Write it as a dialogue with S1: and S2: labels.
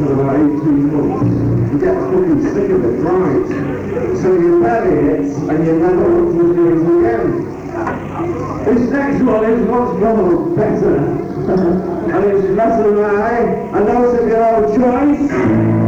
S1: for about 18 months. You get fucking sick of it, right? So you bury it and you never look to do it again. This next one is much more better. And it's better than I know it's your own choice.